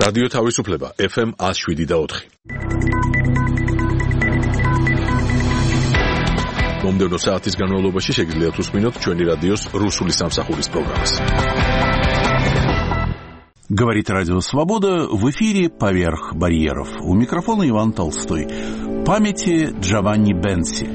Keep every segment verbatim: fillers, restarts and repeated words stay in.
რადიო თავისუფლება ეფ ემ one oh seven და four. მომდევნო საათის განმავლობაში შეგიძლიათ უსმინოთ ჩვენი რადიოს რუსული სამსახურის პროგრამას. Говорит Радио Свобода, в эфире «Поверх барьеров». У микрофона Иван Толстой. Памяти Джованни Бенси.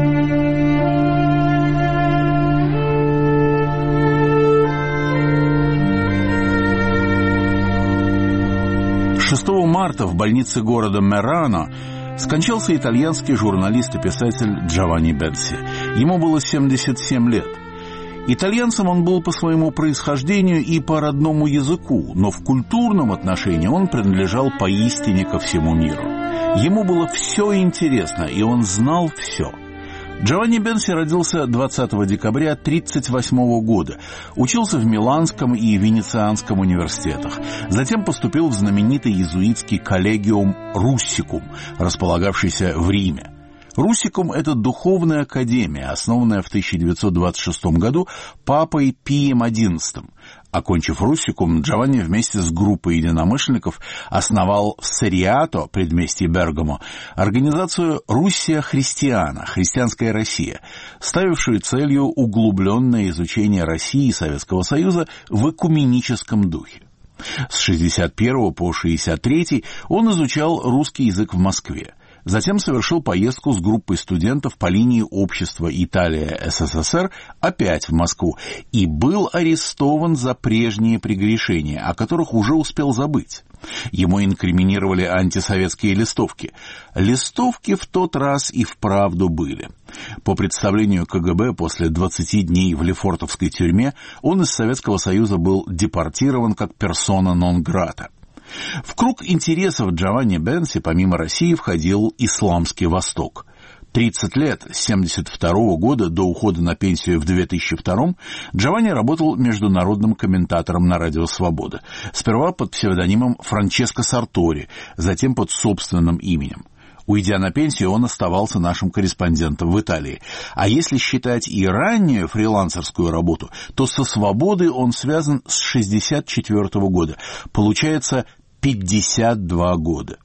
шестого марта в больнице города Мерано скончался итальянский журналист и писатель Джованни Бенси. Ему было семьдесят семь лет. Итальянцем он был по своему происхождению и по родному языку, но в культурном отношении он принадлежал поистине ко всему миру. Ему было все интересно, и он знал все. Джованни Бенси родился двадцатого декабря тысяча девятьсот тридцать восьмого года. Учился в Миланском и Венецианском университетах. Затем поступил в знаменитый иезуитский коллегиум Руссикум, располагавшийся в Риме. Руссикум – это духовная академия, основанная в тысяча девятьсот двадцать шестом году папой Пием одиннадцатым. Окончив Руссикум, Джованни вместе с группой единомышленников основал в Сариато, предместье Бергамо, организацию «Руссия Христиана» – «Христианская Россия», ставившую целью углубленное изучение России и Советского Союза в экуменическом духе. С шестьдесят первого по шестьдесят третий он изучал русский язык в Москве. Затем совершил поездку с группой студентов по линии общества Италия-эс эс эс эр опять в Москву и был арестован за прежние прегрешения, о которых уже успел забыть. Ему инкриминировали антисоветские листовки. Листовки в тот раз и вправду были. По представлению ка гэ бэ, после двадцати дней в Лефортовской тюрьме он из Советского Союза был депортирован как персона нон-грата. В круг интересов Джованни Бенси помимо России входил Исламский Восток. тридцать лет, с семьдесят второго года до ухода на пенсию в две тысячи втором, Джованни работал международным комментатором на Радио Свобода. Сперва под псевдонимом Франческо Сартори, затем под собственным именем. Уйдя на пенсию, он оставался нашим корреспондентом в Италии. А если считать и раннюю фрилансерскую работу, то со «Свободой» он связан с шестьдесят четвёртого года. Получается, пятьдесят два года.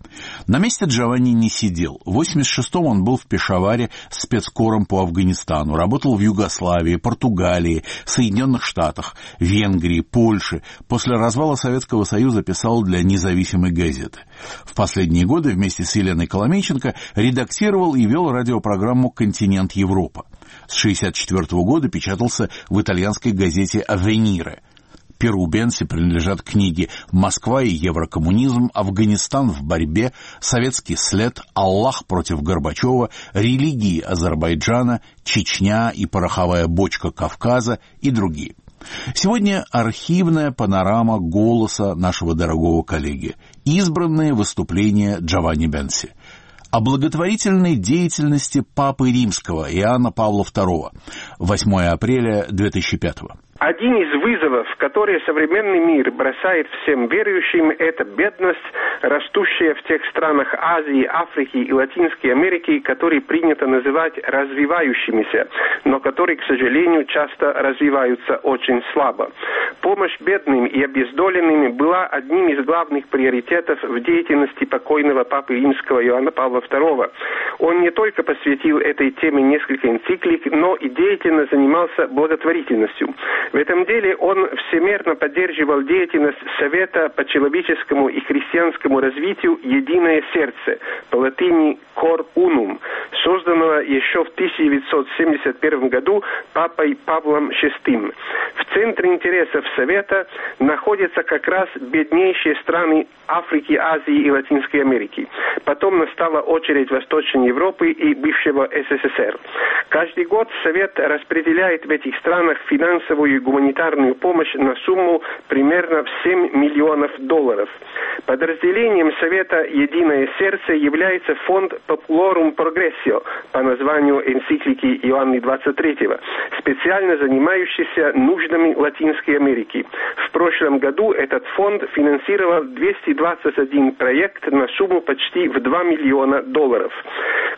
На месте Джованни не сидел. В восемьдесят шестом он был в Пешаваре спецкором по Афганистану, работал в Югославии, Португалии, Соединенных Штатах, Венгрии, Польше. После развала Советского Союза писал для независимой газеты. В последние годы вместе с Еленой Коломейченко редактировал и вел радиопрограмму «Континент Европа». С шестьдесят четвёртого года печатался в итальянской газете «Аввенире». Перу Бенси принадлежат книги «Москва и еврокоммунизм», «Афганистан в борьбе», «Советский след», «Аллах против Горбачева», «Религии Азербайджана», «Чечня и пороховая бочка Кавказа» и другие. Сегодня архивная панорама голоса нашего дорогого коллеги. Избранные выступления Джованни Бенси. О благотворительной деятельности Папы Римского Иоанна Павла второго. восьмого апреля две тысячи пятого. Один из вызовов, которые современный мир бросает всем верующим, это бедность, растущая в тех странах Азии, Африки и Латинской Америки, которые принято называть развивающимися, но которые, к сожалению, часто развиваются очень слабо. Помощь бедным и обездоленным была одним из главных приоритетов в деятельности покойного Папы Римского Иоанна Павла второго. Он не только посвятил этой теме несколько энциклик, но и деятельно занимался благотворительностью. В этом деле он всемерно поддерживал деятельность Совета по человеческому и христианскому развитию «Единое сердце», по латыни «Cor Unum», созданного еще в тысяча девятьсот семьдесят первом году Папой Павлом шестым. В центре интересов Совета находятся как раз беднейшие страны Африки, Азии и Латинской Америки. Потом настала очередь Восточной Европы и бывшего эс эс эс эр. Каждый год Совет распределяет в этих странах финансовую и гуманитарную помощь на сумму примерно в семь миллионов долларов. Подразделением Совета «Единое сердце» является фонд Populorum Progressio по названию энциклики Иоанна двадцать третьего, специально занимающийся нуждами Латинской Америки. В прошлом году этот фонд финансировал двести двадцать один проект на сумму почти в два миллиона долларов.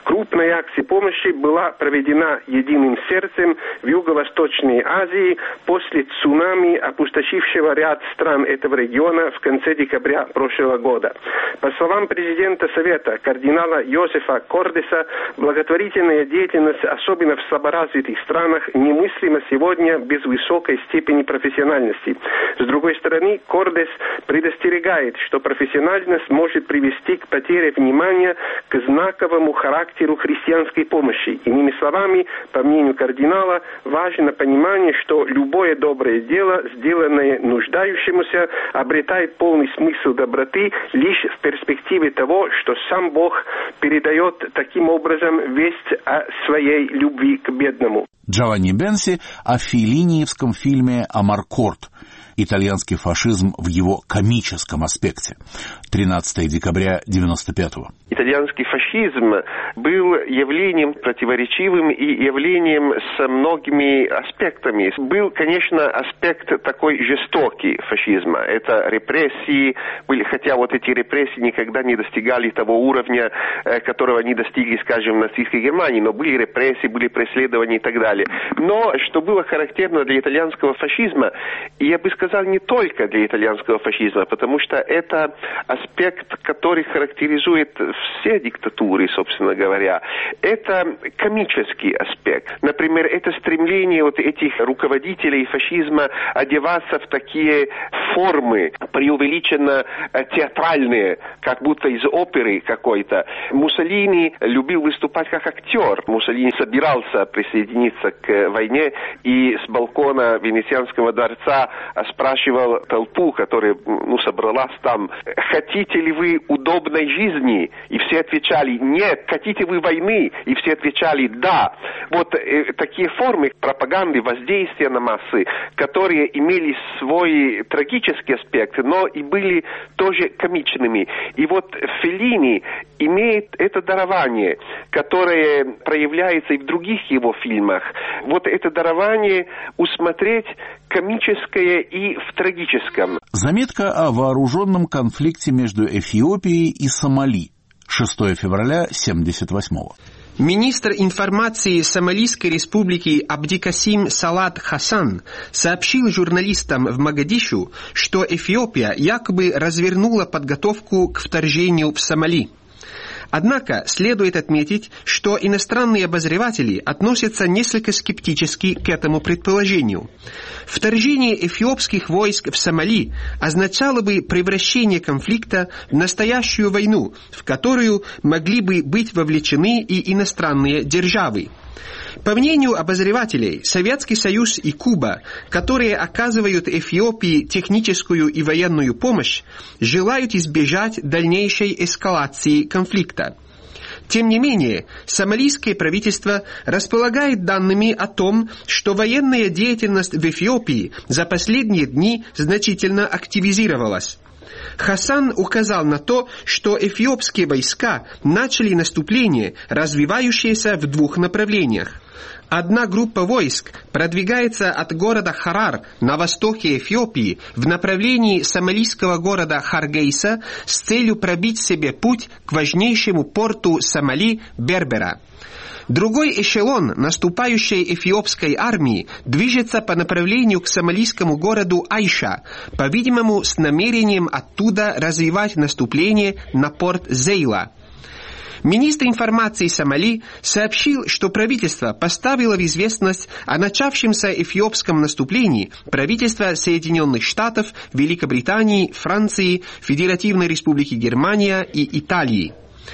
Крупная акция помощи была проведена единым сердцем в Юго-Восточной Азии после цунами, опустошившего ряд стран этого региона в конце декабря прошлого года. По словам президента Совета кардинала Йозефа Кордеса, благотворительная деятельность, особенно в слаборазвитых странах, немыслима сегодня без высокой степени профессиональности. С другой стороны, Кордес предостерегает, что профессиональность может привести к потере внимания к знаковому характеру христианской помощи. Иными словами, по мнению кардинала, важно понимание, что любое доброе дело, сделанное нуждающемуся, обретает полный смысл доброты лишь в перспективе того, что сам Бог передает таким образом весть о своей любви к бедному. Джованни Бенси о феллиниевском фильме «Амаркорд». Итальянский фашизм в его комическом аспекте. тринадцатого декабря девяносто пятого. Итальянский фашизм был явлением противоречивым и явлением с многими аспектами. Был, конечно, аспект такой жестокий фашизма. Это репрессии были, хотя вот эти репрессии никогда не достигали того уровня, которого они достигли, скажем, в нацистской Германии, но были репрессии, были преследования и так далее. Но что было характерно для итальянского фашизма, и я бы сказал, не только для итальянского фашизма, потому что это аспект, который характеризует все диктатуры, собственно говоря, это комический аспект. Например, это стремление вот этих руководителей фашизма одеваться в такие формы, преувеличенно театральные, как будто из оперы какой-то. Муссолини любил выступать как актер. Муссолини собирался присоединиться к войне и с балкона Венецианского дворца спрашивал толпу, которая ну, собралась там: хотите ли вы удобной жизни? И все отвечали: нет. Хотите вы войны? И все отвечали: да. Вот э, такие формы пропаганды, воздействия на массы, которые имели свой трагический аспект, но и были тоже комичными. И вот Феллини имеет это дарование, которое проявляется и в других его фильмах. Вот это дарование усмотреть комическое и в трагическом. Заметка о вооруженном конфликте между Эфиопией и Сомали. шестого февраля семьдесят восьмого. Министр информации Сомалийской республики Абдикасим Салат Хасан сообщил журналистам в Могадишу, что Эфиопия якобы развернула подготовку к вторжению в Сомали. Однако следует отметить, что иностранные обозреватели относятся несколько скептически к этому предположению. Вторжение эфиопских войск в Сомали означало бы превращение конфликта в настоящую войну, в которую могли бы быть вовлечены и иностранные державы. По мнению обозревателей, Советский Союз и Куба, которые оказывают Эфиопии техническую и военную помощь, желают избежать дальнейшей эскалации конфликта. Тем не менее, сомалийское правительство располагает данными о том, что военная деятельность в Эфиопии за последние дни значительно активизировалась. Хасан указал на то, что эфиопские войска начали наступление, развивающееся в двух направлениях. Одна группа войск продвигается от города Харар на востоке Эфиопии в направлении сомалийского города Харгейса с целью пробить себе путь к важнейшему порту Сомали Бербера. Другой эшелон наступающей эфиопской армии движется по направлению к сомалийскому городу Айша, по-видимому, с намерением оттуда развивать наступление на порт Зейла. Министр информации Сомали сообщил, что правительство поставило в известность о начавшемся эфиопском наступлении правительства Соединенных Штатов, Великобритании, Франции, Федеративной Республики Германия и Италии.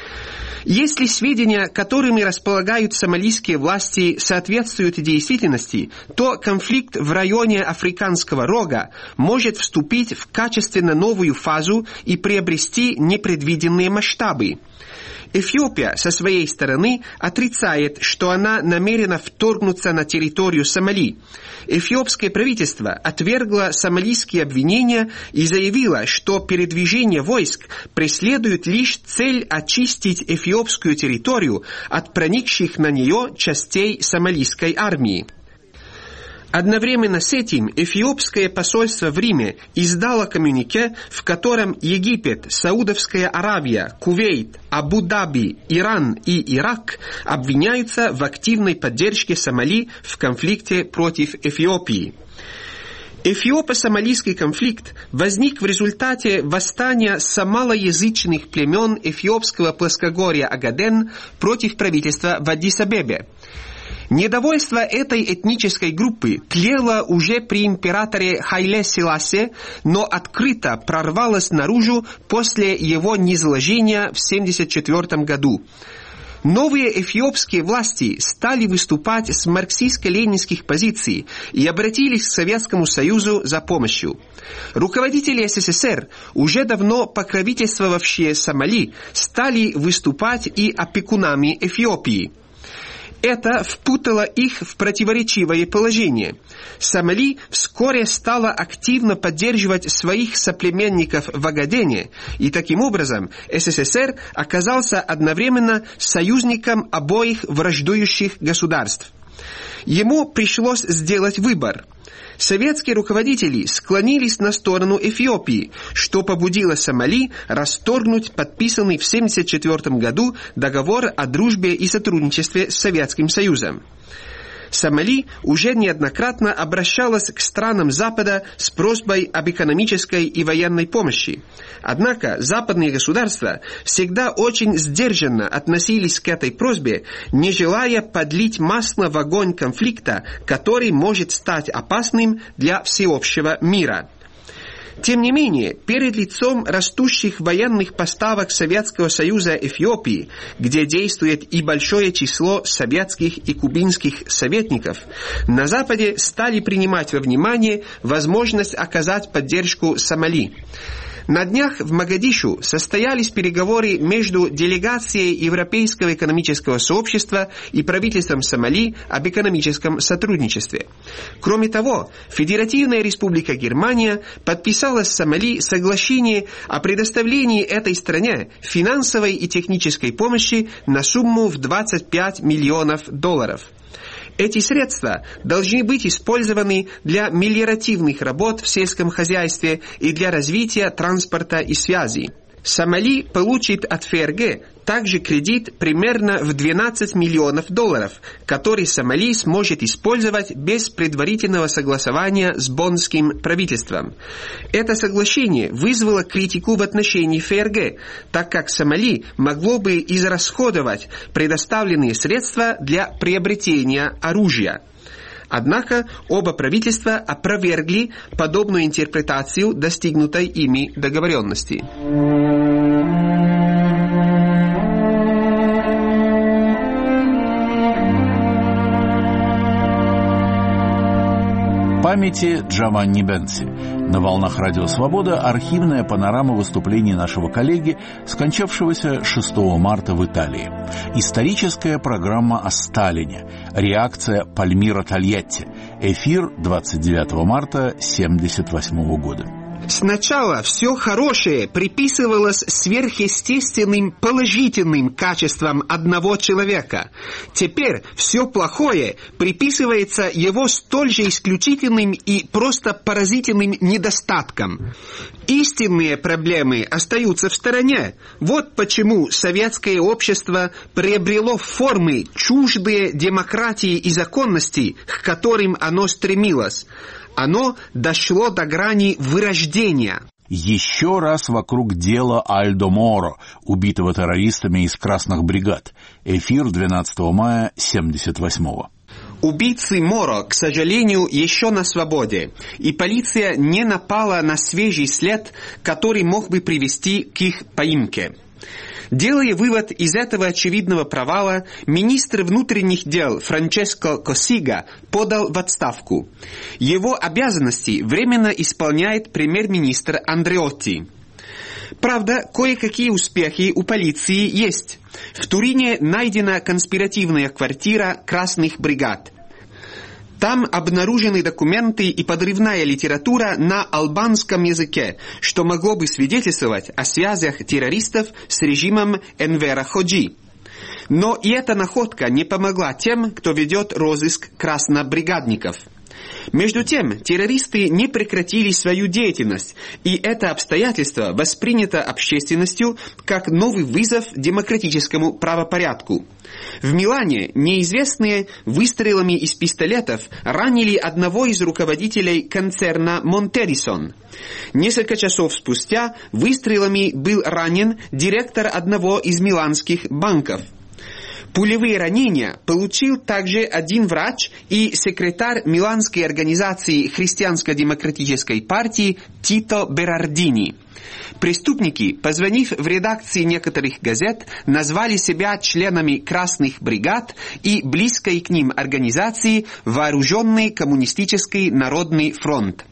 Если сведения, которыми располагают сомалийские власти, соответствуют действительности, то конфликт в районе Африканского рога может вступить в качественно новую фазу и приобрести непредвиденные масштабы. Эфиопия со своей стороны отрицает, что она намерена вторгнуться на территорию Сомали. Эфиопское правительство отвергло сомалийские обвинения и заявило, что передвижение войск преследует лишь цель очистить эфиопскую территорию от проникших на нее частей сомалийской армии. Одновременно с этим эфиопское посольство в Риме издало коммюнике, в котором Египет, Саудовская Аравия, Кувейт, Абу-Даби, Иран и Ирак обвиняются в активной поддержке Сомали в конфликте против Эфиопии. Эфиопо-сомалийский конфликт возник в результате восстания сомалоязычных племен эфиопского плоскогорья Агаден против правительства в Аддис-Абебе. Недовольство этой этнической группы тлело уже при императоре Хайле Селасе, но открыто прорвалось наружу после его низложения в семьдесят четвёртом году. Новые эфиопские власти стали выступать с марксистско-ленинских позиций и обратились к Советскому Союзу за помощью. Руководители СССР, уже давно покровительствовавшие Сомали, стали выступать и опекунами Эфиопии. Это впутало их в противоречивое положение. Сомали вскоре стала активно поддерживать своих соплеменников в Агадене, и таким образом СССР оказался одновременно союзником обоих враждующих государств. Ему пришлось сделать выбор. Советские руководители склонились на сторону Эфиопии, что побудило Сомали расторгнуть подписанный в семьдесят четвёртом году договор о дружбе и сотрудничестве с Советским Союзом. Сомали уже неоднократно обращалась к странам Запада с просьбой об экономической и военной помощи. Однако западные государства всегда очень сдержанно относились к этой просьбе, не желая подлить масло в огонь конфликта, который может стать опасным для всеобщего мира. Тем не менее, перед лицом растущих военных поставок Советского Союза Эфиопии, где действует и большое число советских и кубинских советников, на Западе стали принимать во внимание возможность оказать поддержку Сомали. На днях в Могадишу состоялись переговоры между делегацией Европейского экономического сообщества и правительством Сомали об экономическом сотрудничестве. Кроме того, Федеративная Республика Германия подписала с Сомали соглашение о предоставлении этой стране финансовой и технической помощи на сумму в двадцать пять миллионов долларов. Эти средства должны быть использованы для мелиоративных работ в сельском хозяйстве и для развития транспорта и связи. Сомали получит от ФРГ также кредит примерно в двенадцать миллионов долларов, который Сомали сможет использовать без предварительного согласования с боннским правительством. Это соглашение вызвало критику в отношении ФРГ, так как Сомали могло бы израсходовать предоставленные средства для приобретения оружия. Однако оба правительства опровергли подобную интерпретацию достигнутой ими договоренности. Памяти Джованни Бенси. На волнах Радио Свобода архивная панорама выступлений нашего коллеги, скончавшегося шестого марта в Италии. Историческая программа о Сталине. Реакция Пальмира Тольятти. Эфир двадцать девятого марта семьдесят восьмого года. Сначала все хорошее приписывалось сверхъестественным положительным качествам одного человека. Теперь все плохое приписывается его столь же исключительным и просто поразительным недостаткам. Истинные проблемы остаются в стороне. Вот почему советское общество приобрело формы, чуждые демократии и законности, к которым оно стремилось. Оно дошло до грани вырождения. Еще раз вокруг дела Альдо Моро, убитого террористами из красных бригад. Эфир двенадцатого мая семьдесят восьмого. Убийцы Моро, к сожалению, еще на свободе, и полиция не напала на свежий след, который мог бы привести к их поимке. Делая вывод из этого очевидного провала, министр внутренних дел Франческо Косига подал в отставку. Его обязанности временно исполняет премьер-министр Андреотти. Правда, кое-какие успехи у полиции есть. В Турине найдена конспиративная квартира красных бригад. Там обнаружены документы и подрывная литература на албанском языке, что могло бы свидетельствовать о связях террористов с режимом Энвера Ходжи. Но и эта находка не помогла тем, кто ведет розыск краснобригадников. Между тем, террористы не прекратили свою деятельность, и это обстоятельство воспринято общественностью как новый вызов демократическому правопорядку. В Милане неизвестные выстрелами из пистолетов ранили одного из руководителей концерна Монтерисон. Несколько часов спустя выстрелами был ранен директор одного из миланских банков. Пулевые ранения получил также один врач и секретарь Миланской организации Христианско-демократической партии Тито Берардини. Преступники, позвонив в редакции некоторых газет, назвали себя членами красных бригад и близкой к ним организации Вооруженный коммунистический народный фронт.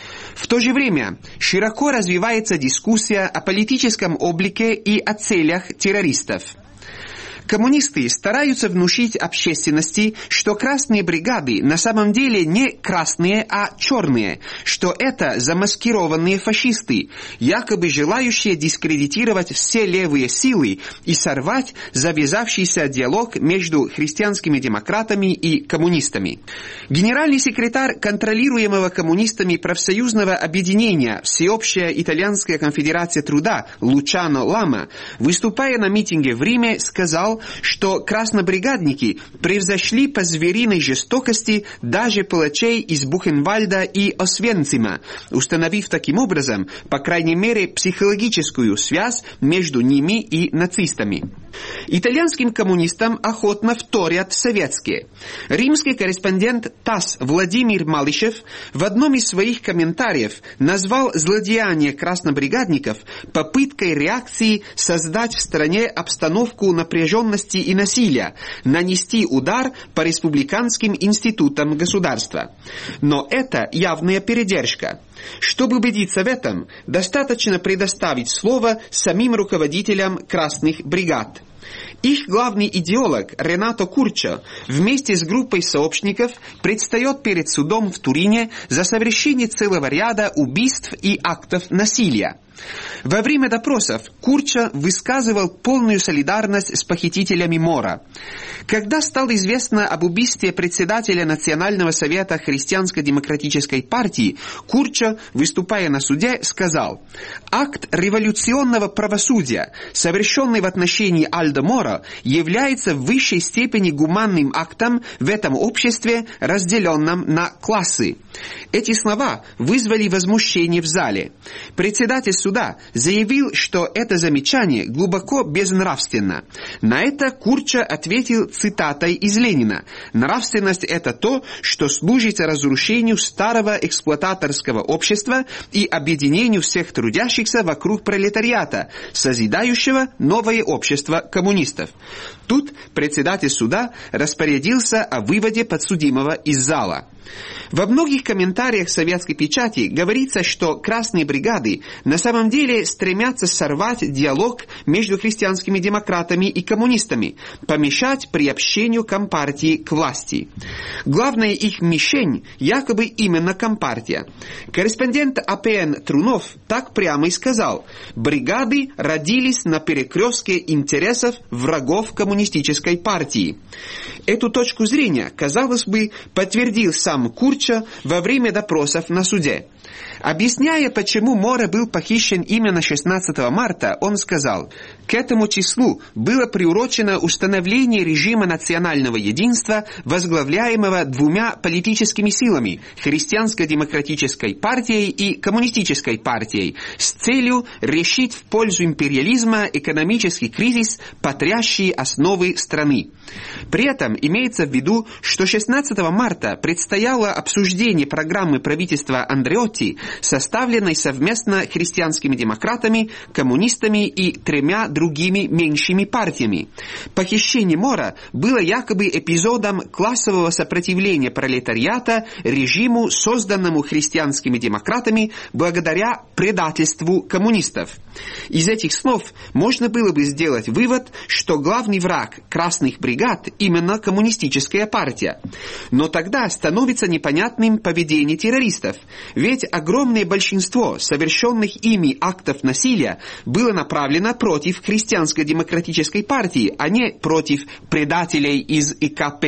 В то же время широко развивается дискуссия о политическом облике и о целях террористов. Коммунисты стараются внушить общественности, что красные бригады на самом деле не красные, а черные, что это замаскированные фашисты, якобы желающие дискредитировать все левые силы и сорвать завязавшийся диалог между христианскими демократами и коммунистами. Генеральный секретарь контролируемого коммунистами профсоюзного объединения Всеобщая итальянская конфедерация труда Лучано Лама, выступая на митинге в Риме, сказал, что краснобригадники превзошли по звериной жестокости даже палачей из Бухенвальда и Освенцима, установив таким образом, по крайней мере, психологическую связь между ними и нацистами. Итальянским коммунистам охотно вторят советские. Римский корреспондент ТАСС Владимир Малышев в одном из своих комментариев назвал злодеяние краснобригадников попыткой реакции создать в стране обстановку напряженности и насилия, нанести удар по республиканским институтам государства. Но это явная передержка. Чтобы убедиться в этом, достаточно предоставить слово самим руководителям красных бригад. Их главный идеолог Ренато Курчо вместе с группой сообщников предстает перед судом в Турине за совершение целого ряда убийств и актов насилия. Во время допросов Курчо высказывал полную солидарность с похитителями Мора. Когда стало известно об убийстве председателя Национального совета Христианско-демократической партии, Курчо, выступая на суде, сказал: «Акт революционного правосудия, совершенный в отношении Альдо Мора, является в высшей степени гуманным актом в этом обществе, разделенном на классы». Эти слова вызвали возмущение в зале. Председатель суда заявил, что это замечание глубоко безнравственно. На это Курчо ответил цитатой из Ленина: «Нравственность – это то, что служит разрушению старого эксплуататорского общества и объединению всех трудящихся вокруг пролетариата, созидающего новое общество коммунистов». Тут председатель суда распорядился о выводе подсудимого из зала. Во многих комментариях советской печати говорится, что красные бригады на самом деле стремятся сорвать диалог между христианскими демократами и коммунистами, помешать приобщению Компартии к власти. Главная их мишень якобы именно Компартия. Корреспондент АПН Трунов так прямо и сказал: «Бригады родились на перекрестке интересов врагов коммунистической партии». Эту точку зрения, казалось бы, подтвердил сам Курчо во время допросов на суде. Объясняя, почему Мора был похищен именно шестнадцатого марта, он сказал: «К этому числу было приурочено установление режима национального единства, возглавляемого двумя политическими силами – Христианско-демократической партией и Коммунистической партией, с целью решить в пользу империализма экономический кризис, потрясший основы страны». При этом имеется в виду, что шестнадцатого марта предстояло обсуждение программы правительства Андреотти, составленной совместно христианскими демократами, коммунистами и тремя другими меньшими партиями. Похищение Мора было якобы эпизодом классового сопротивления пролетариата режиму, созданному христианскими демократами благодаря предательству коммунистов. Из этих слов можно было бы сделать вывод, что главный враг красных бригад именно коммунистическая партия. Но тогда становится непонятным поведение террористов, ведь огромное большинство совершенных ими актов насилия было направлено против христианско-демократической партии, а не против предателей из ИКП.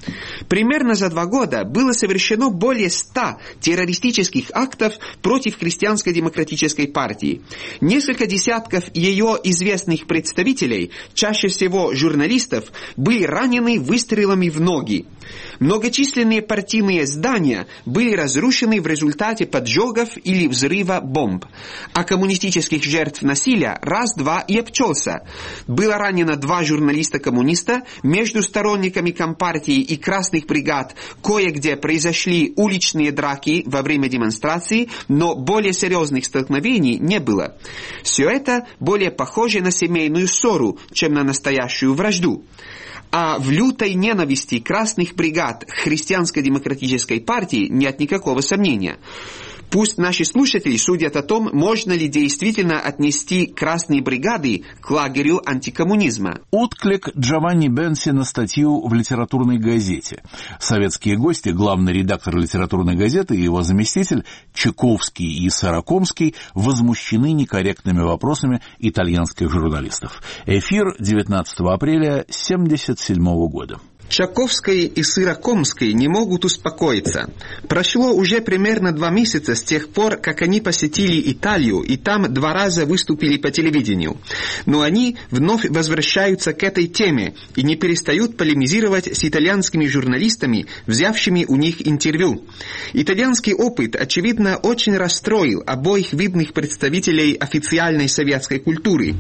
Примерно за два года было совершено более ста террористических актов против Христианской демократической партии. Несколько десятков ее известных представителей, чаще всего журналистов, были ранены выстрелами в ноги. Многочисленные партийные здания были разрушены в результате поджогов или взрыва бомб. А коммунистических жертв насилия раз-два и обчелся. Было ранено два журналиста-коммуниста, между сторонниками Компартии и Красных бригад кое-где произошли уличные драки во время демонстраций, но более серьезных столкновений не было. Все это более похоже на семейную ссору, чем на настоящую вражду. А в лютой ненависти Красных бригад к Христианско-демократической партии нет никакого сомнения. Пусть наши слушатели судят о том, можно ли действительно отнести красные бригады к лагерю антикоммунизма. Отклик Джованни Бенси на статью в литературной газете. Советские гости, главный редактор литературной газеты и его заместитель Чайковский и Сырокомский возмущены некорректными вопросами итальянских журналистов. Эфир девятнадцатого апреля тысяча девятьсот семьдесят седьмого года. Чайковский и Сырокомский не могут успокоиться. Прошло уже примерно два месяца с тех пор, как они посетили Италию и там два раза выступили по телевидению. Но они вновь возвращаются к этой теме и не перестают полемизировать с итальянскими журналистами, взявшими у них интервью. Итальянский опыт, очевидно, очень расстроил обоих видных представителей официальной советской культуры.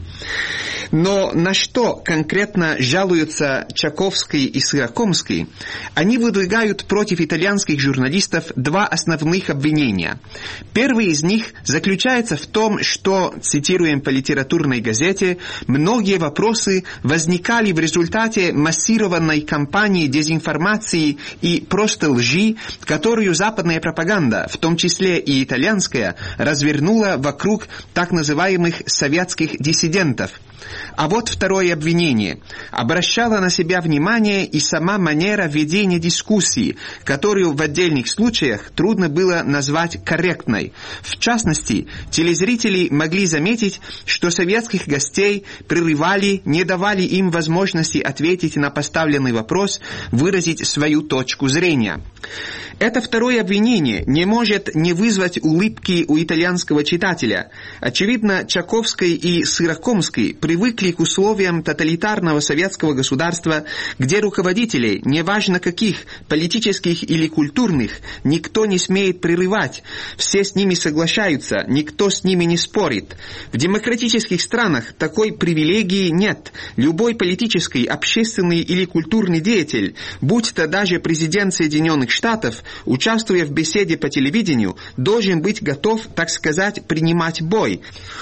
Но на что конкретно жалуются Чайковский и Сырокомский? Они выдвигают против итальянских журналистов два основных обвинения. Первый из них заключается в том, что, цитируем по литературной газете, многие вопросы возникали в результате массированной кампании дезинформации и просто лжи, которую западная пропаганда, в том числе и итальянская, развернула вокруг так называемых советских диссидентов. А вот второе обвинение. Обращала на себя внимание и сама манера ведения дискуссии, которую в отдельных случаях трудно было назвать корректной. В частности, телезрители могли заметить, что советских гостей прерывали, не давали им возможности ответить на поставленный вопрос, выразить свою точку зрения. Это второе обвинение не может не вызвать улыбки у итальянского читателя. Очевидно, Чайковский и Сырокомский привыкли к условиям тоталитарного советского государства, где руководителей, неважно каких, политических или культурных, никто не смеет прерывать, все с ними соглашаются, никто с ними не спорит. В демократических странах такой привилегии нет. Любой политический, общественный или культурный деятель, будь то даже президент Соединенных Штатов, участвуя в беседе по телевидению, должен быть готов, так сказать, принимать бой.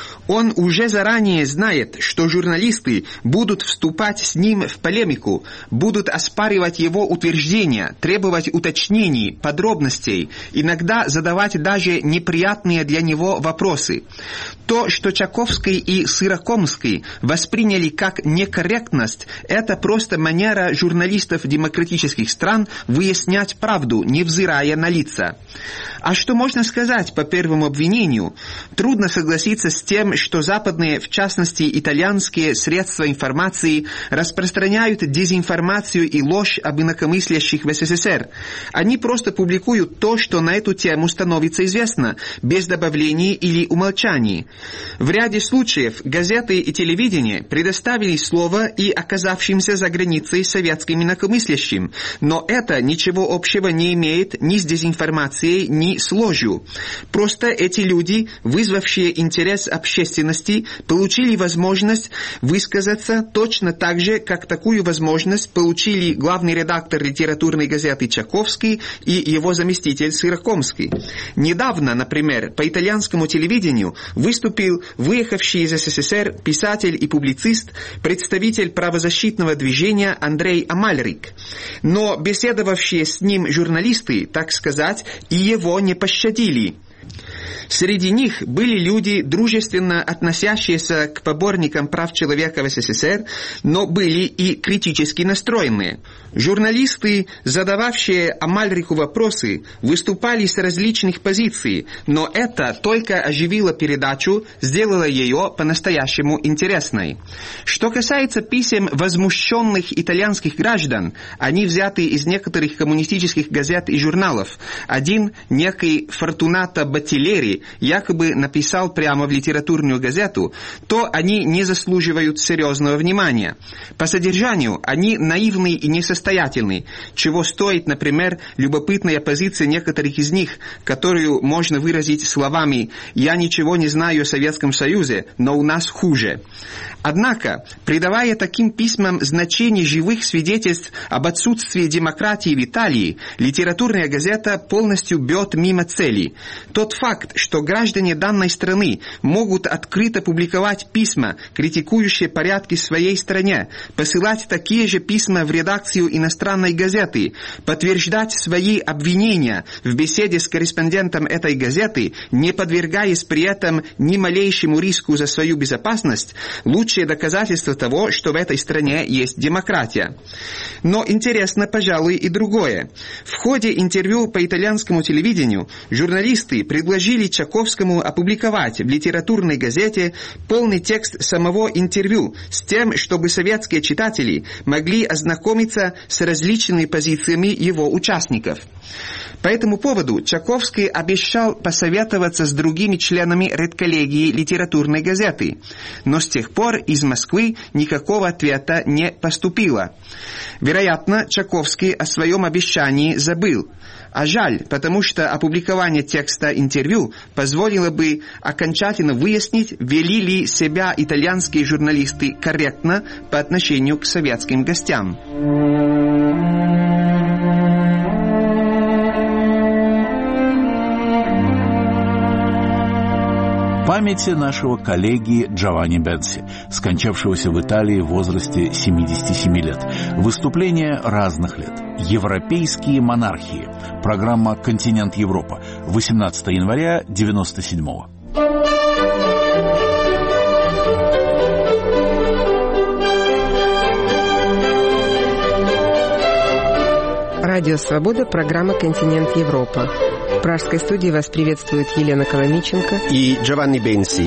Он уже заранее знает, что журналисты будут вступать с ним в полемику, будут оспаривать его утверждения, требовать уточнений, подробностей, иногда задавать даже неприятные для него вопросы. То, что Чайковский и Сырокомский восприняли как некорректность, это просто манера журналистов демократических стран выяснять правду, невзирая на лица. А что можно сказать по первому обвинению? Трудно согласиться с тем, что западные, в частности итальянские средства информации распространяют дезинформацию и ложь об инакомыслящих в СССР. Они просто публикуют то, что на эту тему становится известно, без добавлений или умолчаний. В ряде случаев газеты и телевидение предоставили слово и оказавшимся за границей советским инакомыслящим, но это ничего общего не имеет ни с дезинформацией, ни с ложью. Просто эти люди, вызвавшие интерес общественности, получили возможность высказаться точно так же, как такую возможность получили главный редактор литературной газеты Чайковский и его заместитель Сырокомский. Недавно, например, по итальянскому телевидению выступил выехавший из СССР писатель и публицист, представитель правозащитного движения Андрей Амальрик. Но беседовавшие с ним журналисты, так сказать, и его не пощадили. Среди них были люди, дружественно относящиеся к поборникам прав человека в СССР, но были и критически настроенные. Журналисты, задававшие Амальрику вопросы, выступали с различных позиций, но это только оживило передачу, сделало ее по-настоящему интересной. Что касается писем возмущенных итальянских граждан, они взяты из некоторых коммунистических газет и журналов. Один, некий Фортунато Баттилери, якобы написал прямо в литературную газету, то они не заслуживают серьезного внимания. По содержанию они наивны и несостоятельны, чего стоит, например, любопытная позиция некоторых из них, которую можно выразить словами «Я ничего не знаю о Советском Союзе, но у нас хуже». Однако, придавая таким письмам значение живых свидетельств об отсутствии демократии в Италии, литературная газета полностью бьет мимо цели. Тот факт, что граждане данной страны могут открыто публиковать письма, критикующие порядки в своей стране, посылать такие же письма в редакцию иностранной газеты, подтверждать свои обвинения в беседе с корреспондентом этой газеты, не подвергаясь при этом ни малейшему риску за свою безопасность, лучшее доказательство того, что в этой стране есть демократия. Но интересно, пожалуй, и другое. В ходе интервью по итальянскому телевидению журналисты предложили Чаковскому опубликовать в литературной газете полный текст самого интервью с тем, чтобы советские читатели могли ознакомиться с различными позициями его участников. По этому поводу Чаковский обещал посоветоваться с другими членами редколлегии литературной газеты, но с тех пор из Москвы никакого ответа не поступило. Вероятно, Чаковский о своем обещании забыл. А жаль, потому что опубликование текста интервью позволило бы окончательно выяснить, вели ли себя итальянские журналисты корректно по отношению к советским гостям. Памяти нашего коллеги Джованни Бенси, скончавшегося в Италии в возрасте семидесяти семи лет. Выступления разных лет. Европейские монархии. Программа «Континент Европа». восемнадцатого января девяносто седьмого. Радио «Свобода», программа «Континент Европа». В пражской студии вас приветствует Елена Коломиченко и Джованни Бенси.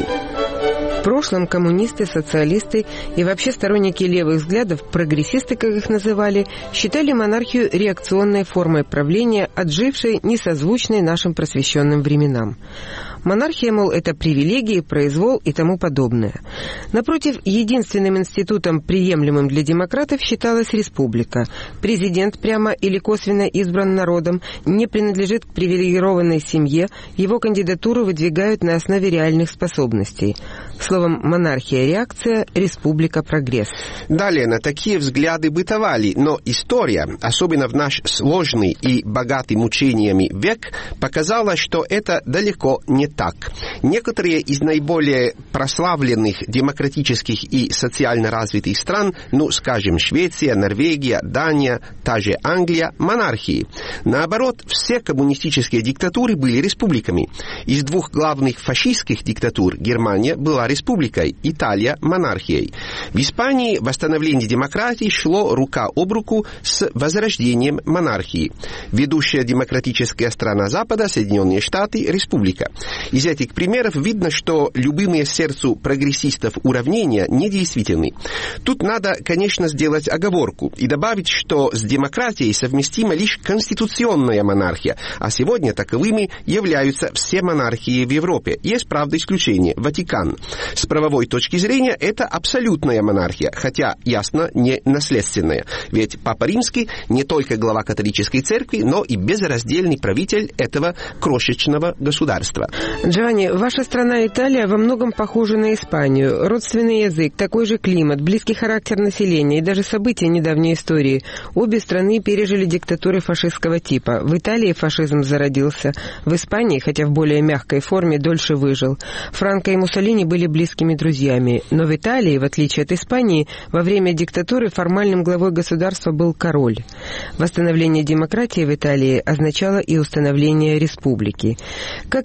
В прошлом коммунисты, социалисты и вообще сторонники левых взглядов, прогрессисты, как их называли, считали монархию реакционной формой правления, отжившей, несозвучной нашим просвещенным временам. Монархия, мол, это привилегии, произвол и тому подобное. Напротив, единственным институтом, приемлемым для демократов, считалась республика. Президент, прямо или косвенно избран народом, не принадлежит к привилегированной семье, его кандидатуру выдвигают на основе реальных способностей. Словом, монархия – реакция, республика – прогресс. Далее, на такие взгляды бытовали, но история, особенно в наш сложный и богатый мучениями век, показала, что это далеко не так. Некоторые из наиболее прославленных демократических и социально развитых стран, ну, скажем, Швеция, Норвегия, Дания, та же Англия, монархии. Наоборот, все коммунистические диктатуры были республиками. Из двух главных фашистских диктатур Германия была республикой, Италия – монархией. В Испании восстановление демократии шло рука об руку с возрождением монархии. Ведущая демократическая страна Запада, Соединенные Штаты – республика. Из этих примеров видно, что любимые сердцу прогрессистов уравнения недействительны. Тут надо, конечно, сделать оговорку и добавить, что с демократией совместима лишь конституционная монархия, а сегодня таковыми являются все монархии в Европе. Есть, правда, исключение – Ватикан. С правовой точки зрения это абсолютная монархия, хотя, ясно, не наследственная. Ведь Папа Римский не только глава католической церкви, но и безраздельный правитель этого крошечного государства. Джованни, ваша страна Италия во многом похожа на Испанию. Родственный язык, такой же климат, близкий характер населения и даже события недавней истории. Обе страны пережили диктатуры фашистского типа. В Италии фашизм зародился, в Испании, хотя в более мягкой форме, дольше выжил. Франко и Муссолини были близкими друзьями. Но в Италии, в отличие от Испании, во время диктатуры формальным главой государства был король. Восстановление демократии в Италии означало и установление республики. Как сейчас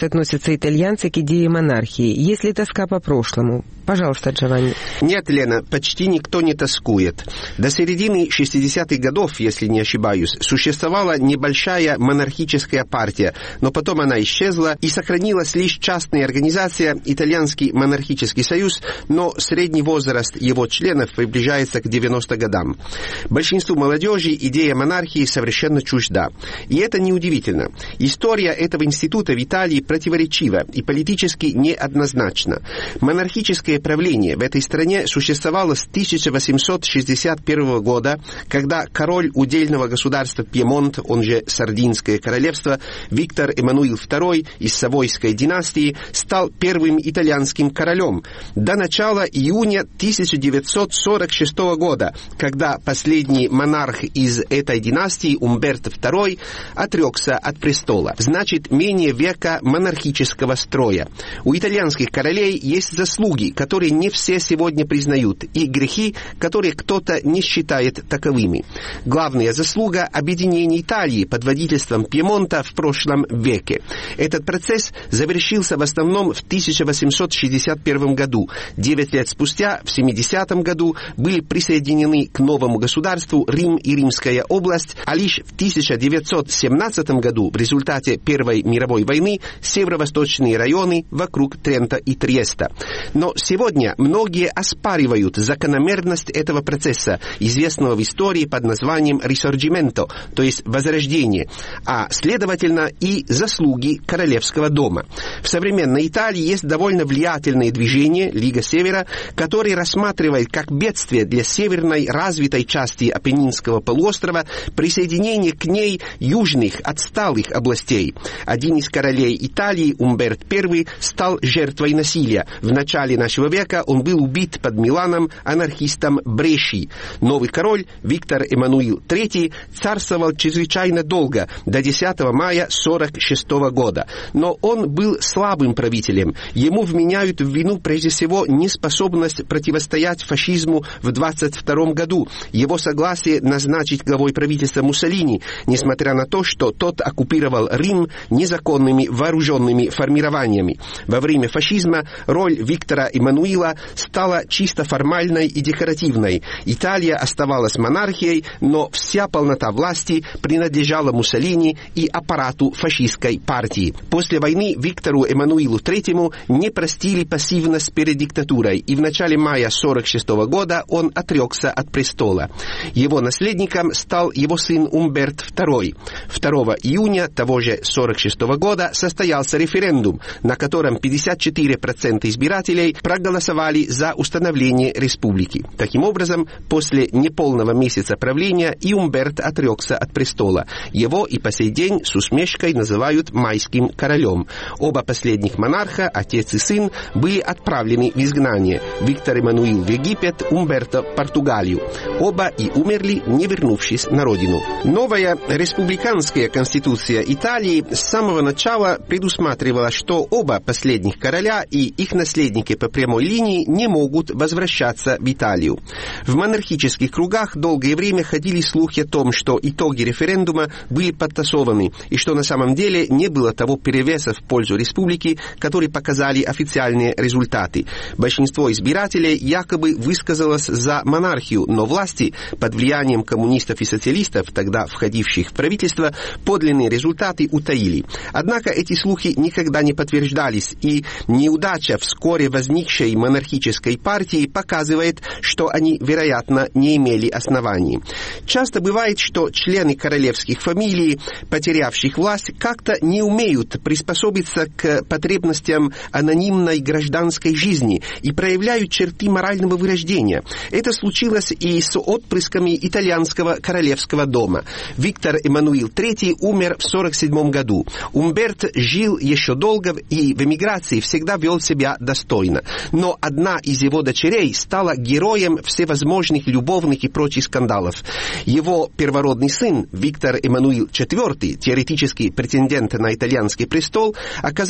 относятся итальянцы к идее монархии? Есть ли тоска по прошлому? Пожалуйста, Джованни. Нет, Лена, почти никто не тоскует. До середины шестидесятых годов, если не ошибаюсь, существовала небольшая монархическая партия, но потом она исчезла, и сохранилась лишь частная организация «Итальянский монархический союз», но средний возраст его членов приближается к девяноста годам. Большинству молодежи идея монархии совершенно чужда. И это неудивительно. История этого института в Италии противоречива и политически неоднозначна. Монархическое правление в этой стране существовало с тысяча восемьсот шестьдесят первого года, когда король удельного государства Пьемонт, он же Сардинское королевство, Виктор Эммануил второй из Савойской династии, стал первым итальянским королем до начала июня тысяча девятьсот сорок шестого года, когда последний монарх из этой династии, Умберто второй, отрекся от престола. Значит, менее века монархического строя. У итальянских королей есть заслуги, которые не все сегодня признают, и грехи, которые кто-то не считает таковыми. Главная заслуга – объединение Италии под водительством Пьемонта в прошлом веке. Этот процесс завершился в основном в тысяча восемьсот шестьдесят первом году. Девять лет спустя, в семидесятом году, были присоединены к новому государству Рим и Римская область, а лишь в тысяча девятьсот семнадцатом году в результате Первой мировой войны северо-восточные районы вокруг Трента и Триеста. Но сегодня многие оспаривают закономерность этого процесса, известного в истории под названием «Рисорджименто», то есть «возрождение», а, следовательно, и заслуги королевского дома. В современной Италии есть довольно влиятельное движение «Лига Севера», которое рассматривает как бедствие для северной развитой части Апеннинского полуострова присоединение к ней южных отсталых областей. Один из королей Италии, Умберт первый, стал жертвой насилия. В начале нашего века он был убит под Миланом анархистом Бреши. Новый король, Виктор Эммануил третий, царствовал чрезвычайно долго, до десятого мая сорок шестого года. Но он был слабым правителем. Ему вменяют в вину прежде всего неспособность противостоять фашизму в двадцать втором году, его согласие назначить главой правительства Муссолини, несмотря на то, что тот оккупировал Рим незаконными вооруженными формированиями. Во время фашизма роль Виктора Эммануила стала чисто формальной и декоративной. Италия оставалась монархией, но вся полнота власти принадлежала Муссолини и аппарату фашистской партии. После войны Виктору Эммануилу третьему не простили пассивность перед диктатурой, и в начале мая сорок шестого года он отрекся от престола. Его наследником стал его сын Умберт второй. второго июня того же сорок шестого года состоялся референдум, на котором пятьдесят четыре процента избирателей проголосовали за установление республики. Таким образом, после неполного месяца правления и Умберт отрекся от престола. Его и по сей день с усмешкой называют майским королем. Оба последних монарха, отец и сын, были отправлены в изгнание. Виктор Эммануил в Египет, Умберто в Португалию. Оба и умерли, не вернувшись на родину. Новая республиканская конституция Италии с самого начала предусматривала, что оба последних короля и их наследники по прямой линии не могут возвращаться в Италию. В монархических кругах долгое время ходили слухи о том, что итоги референдума были подтасованы, и что на самом деле не было того перевеса в пользу республики, который показали официальные результаты. Большинство избирателей якобы высказалось за монархию, но власти под влиянием коммунистов и социалистов, тогда входивших в правительство, подлинные результаты утаили. Однако эти слухи никогда не подтверждались, и неудача вскоре возникшей монархической партии показывает, что они, вероятно, не имели оснований. Часто бывает, что члены королевских фамилий, потерявших власть, как-то не умеют приспособиться к потребностям анонимной гражданской жизни и проявляют черты морального вырождения. Это случилось и с отпрысками итальянского королевского дома. Виктор Эммануил третий умер в сорок седьмом году. Умберт жил еще долго и в эмиграции всегда вел себя достойно. Но одна из его дочерей стала героем всевозможных любовных и прочих скандалов. Его первородный сын, Виктор Эммануил четвертый, теоретический претендент на итальянский престол, оказался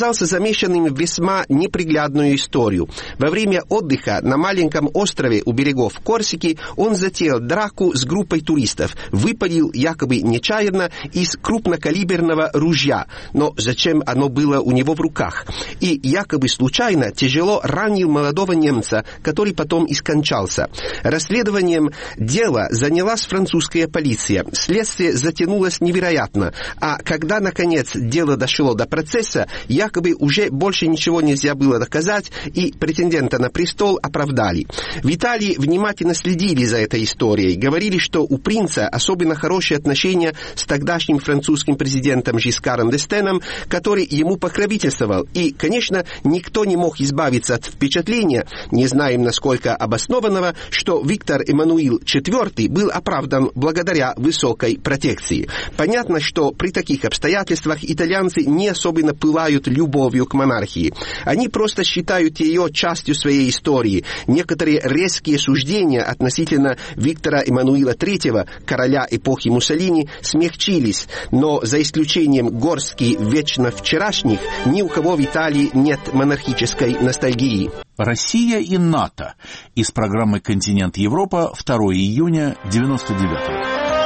оказался замешанным в весьма неприглядную историю. Во время отдыха на маленьком острове у берегов Корсики он затеял драку с группой туристов, выпалил якобы нечаянно из крупнокалиберного ружья, но зачем оно было у него в руках, и якобы случайно тяжело ранил молодого немца, который потом и скончался. Расследованием дела занялась французская полиция. Следствие затянулось невероятно, а когда, наконец, дело дошло до процесса, якобы уже больше ничего нельзя было доказать, и претендента на престол оправдали. В Италии внимательно следили за этой историей, говорили, что у принца особенно хорошие отношения с тогдашним французским президентом Жискаром д'Эстеном, который ему покровительствовал, и, конечно, никто не мог избавиться от впечатления, не знаем насколько обоснованного, что Виктор Эммануил четвёртый был оправдан благодаря высокой протекции. Понятно, что при таких обстоятельствах итальянцы не особенно пылают любовью к монархии. Они просто считают ее частью своей истории. Некоторые резкие суждения относительно Виктора Эммануила третьего, короля эпохи Муссолини, смягчились, но за исключением горстки вечно вчерашних, ни у кого в Италии нет монархической ностальгии. Россия и НАТО. Из программы «Континент Европа», второго июня девяносто девятого.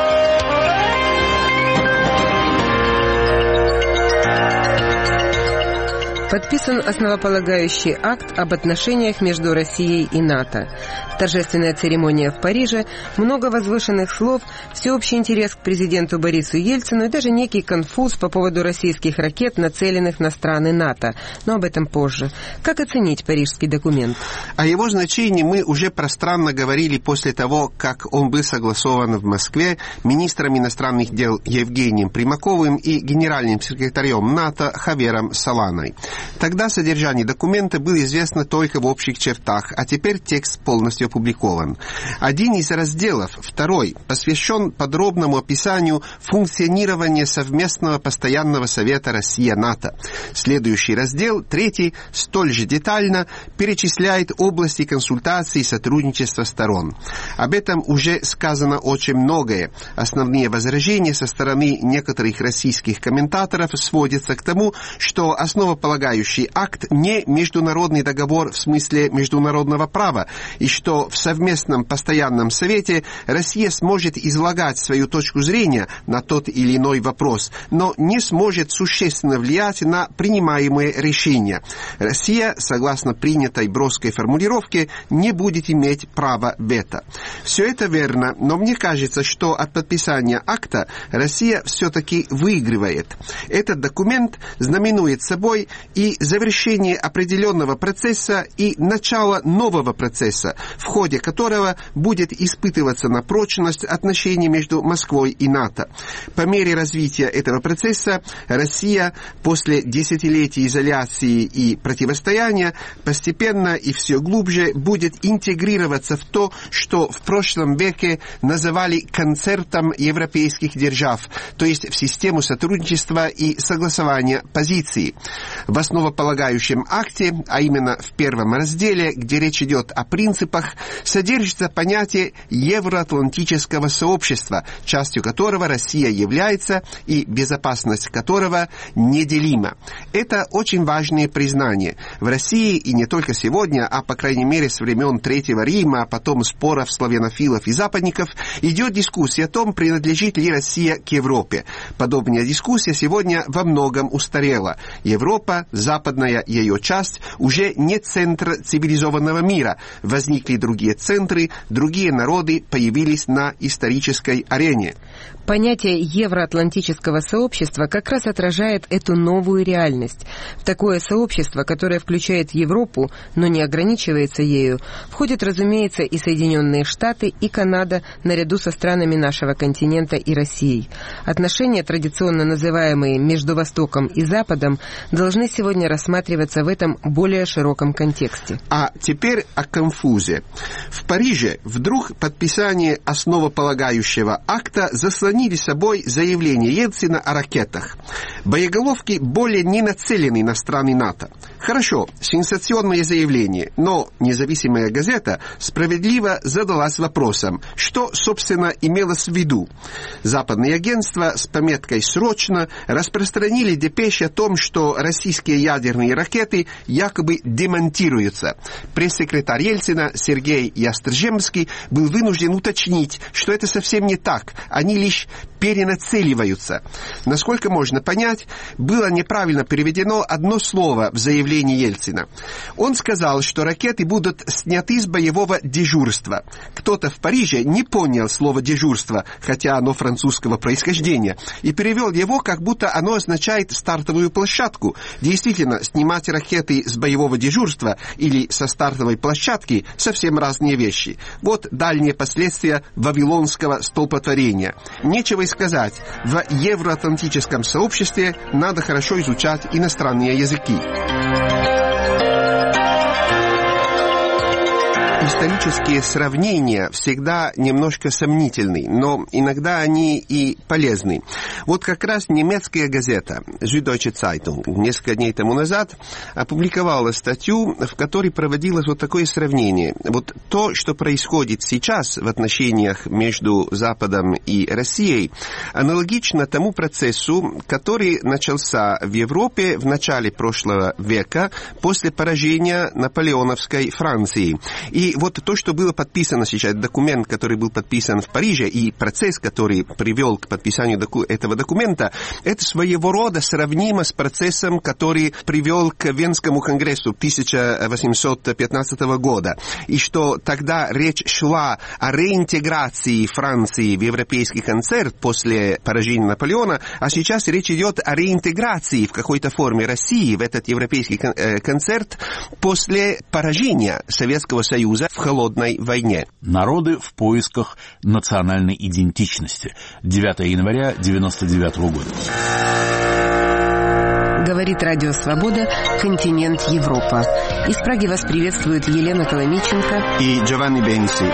Подписан основополагающий акт об отношениях между Россией и НАТО. Торжественная церемония в Париже, много возвышенных слов, всеобщий интерес к президенту Борису Ельцину и даже некий конфуз по поводу российских ракет, нацеленных на страны НАТО. Но об этом позже. Как оценить парижский документ? О его значении мы уже пространно говорили после того, как он был согласован в Москве министром иностранных дел Евгением Примаковым и генеральным секретарем НАТО Хавьером Соланой. Тогда содержание документа было известно только в общих чертах, а теперь текст полностью опубликован. Один из разделов, второй, посвящен подробному описанию функционирования совместного постоянного совета Россия-НАТО. Следующий раздел, третий, столь же детально перечисляет области консультаций и сотрудничества сторон. Об этом уже сказано очень многое. Основные возражения со стороны некоторых российских комментаторов сводятся к тому, что основополагающий акт не международный договор в смысле международного права, и что в совместном постоянном совете Россия сможет излагать свою точку зрения на тот или иной вопрос, но не сможет существенно влиять на принимаемые решения. Россия, согласно принятой броской формулировке, не будет иметь права вето. Все это верно, но мне кажется, что от подписания акта Россия все-таки выигрывает. Этот документ знаменует собой и завершение определенного процесса и начало нового процесса, в ходе которого будет испытываться на прочность отношений между Москвой и НАТО. По мере развития этого процесса Россия после десятилетий изоляции и противостояния постепенно и все глубже будет интегрироваться в то, что в прошлом веке называли концертом европейских держав, то есть в систему сотрудничества и согласования позиций. В основополагающем акте, а именно в первом разделе, где речь идет о принципах, содержится понятие евроатлантического сообщества, частью которого Россия является и безопасность которого неделима. Это очень важные признания. В России, и не только сегодня, а по крайней мере с времен Третьего Рима, а потом споров славянофилов и западников, идет дискуссия о том, принадлежит ли Россия к Европе. Подобная дискуссия сегодня во многом устарела. Европа, западная ее часть, уже не центр цивилизованного мира. Возникли другие центры, другие народы появились на исторической арене. Понятие евроатлантического сообщества как раз отражает эту новую реальность. В такое сообщество, которое включает Европу, но не ограничивается ею, входят, разумеется, и Соединенные Штаты, и Канада, наряду со странами нашего континента и Россией. Отношения, традиционно называемые между Востоком и Западом, должны сегодня рассматриваться в этом более широком контексте. А теперь о конфузе. В Париже вдруг подписание основополагающего акта заслонили собой заявление Ельцина о ракетах. Боеголовки более не нацелены на страны НАТО. Хорошо, сенсационное заявление, но независимая газета справедливо задалась вопросом, что, собственно, имелось в виду. Западные агентства с пометкой «срочно» распространили депеши о том, что российские ядерные ракеты якобы демонтируются. Пресс-секретарь Ельцина Сергей Ястрземский был вынужден уточнить, что это совсем не так, они лишь перенацеливаются. Насколько можно понять, было неправильно переведено одно слово в заявлении Ельцина. Он сказал, что ракеты будут сняты с боевого дежурства. Кто-то в Париже не понял слово «дежурство», хотя оно французского происхождения, и перевел его, как будто оно означает стартовую площадку. Действительно, снимать ракеты с боевого дежурства или со стартовой площадки — совсем разные вещи. Вот дальние последствия вавилонского столпотворения. Нечего и сказать, в евроатлантическом сообществе надо хорошо изучать иностранные языки. Исторические сравнения всегда немножко сомнительны, но иногда они и полезны. Вот как раз немецкая газета Süddeutsche Zeitung несколько дней тому назад опубликовала статью, в которой проводилось вот такое сравнение. Вот то, что происходит сейчас в отношениях между Западом и Россией, аналогично тому процессу, который начался в Европе в начале прошлого века после поражения наполеоновской Франции. И вот то, что было подписано сейчас, документ, который был подписан в Париже, и процесс, который привел к подписанию доку- этого документа, это своего рода сравнимо с процессом, который привел к Венскому конгрессу тысяча восемьсот пятнадцатого года. И что тогда речь шла о реинтеграции Франции в европейский концерт после поражения Наполеона, а сейчас речь идет о реинтеграции в какой-то форме России в этот европейский кон- э, концерт после поражения Советского Союза в холодной войне. Народы в поисках национальной идентичности. девятого января девяносто девятого года. Говорит Радио Свобода, континент Европа. Из Праги вас приветствует Елена Коломиченко и Джованни Бенси.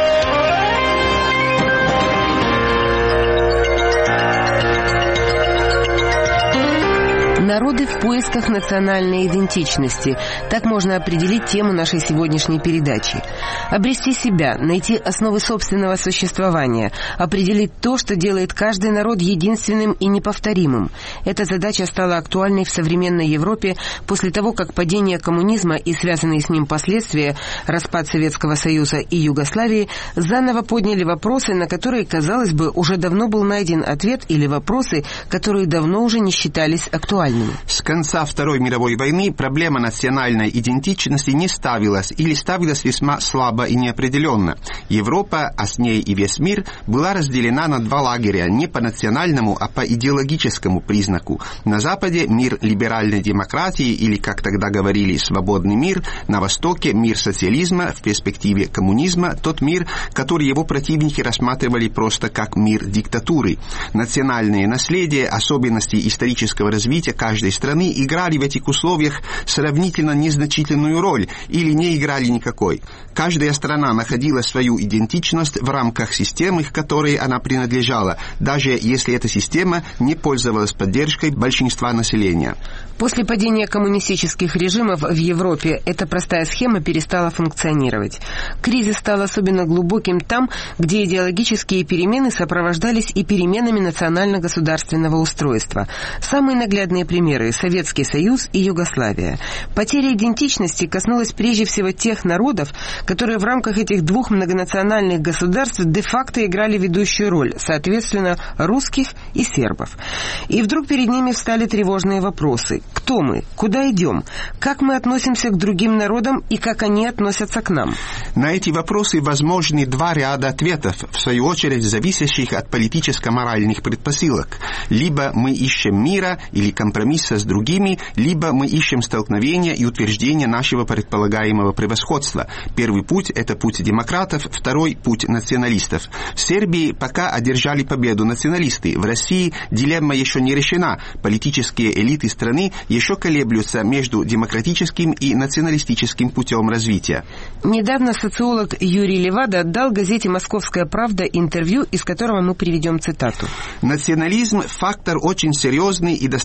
Народы в поисках национальной идентичности. Так можно определить тему нашей сегодняшней передачи. Обрести себя, найти основы собственного существования, определить то, что делает каждый народ единственным и неповторимым. Эта задача стала актуальной в современной Европе после того, как падение коммунизма и связанные с ним последствия, распад Советского Союза и Югославии, заново подняли вопросы, на которые, казалось бы, уже давно был найден ответ, или вопросы, которые давно уже не считались актуальными. С конца Второй мировой войны проблема национальной идентичности не ставилась или ставилась весьма слабо и неопределенно. Европа, а с ней и весь мир, была разделена на два лагеря не по национальному, а по идеологическому признаку. На Западе мир либеральной демократии, или, как тогда говорили, свободный мир, на Востоке мир социализма в перспективе коммунизма, тот мир, который его противники рассматривали просто как мир диктатуры. Национальное наследие, особенности исторического развития каждой страны играли в этих условиях сравнительно незначительную роль или не играли никакой. Каждая страна находила свою идентичность в рамках системы, к которой она принадлежала, даже если эта система не пользовалась поддержкой большинства населения. После падения коммунистических режимов в Европе эта простая схема перестала функционировать. Кризис стал особенно глубоким там, где идеологические перемены сопровождались и переменами национально-государственного устройства. Самые наглядные примеры – Советский Союз и Югославия. Потеря идентичности коснулась прежде всего тех народов, которые в рамках этих двух многонациональных государств де-факто играли ведущую роль, соответственно, русских и сербов. И вдруг перед ними встали тревожные вопросы. Кто мы? Куда идем? Как мы относимся к другим народам и как они относятся к нам? На эти вопросы возможны два ряда ответов, в свою очередь зависящих от политическо-моральных предпосылок. Либо мы ищем мира или компромисса с другими, либо мы ищем столкновения и утверждения нашего предполагаемого превосходства. Первый путь – это путь демократов, второй – путь националистов. В Сербии пока одержали победу националисты. В России дилемма еще не решена. Политические элиты страны еще колеблются между демократическим и националистическим путем развития. Недавно социолог Юрий Левада дал газете «Московская правда» интервью, из которого мы приведем цитату. Национализм – фактор очень серьезный и достаточно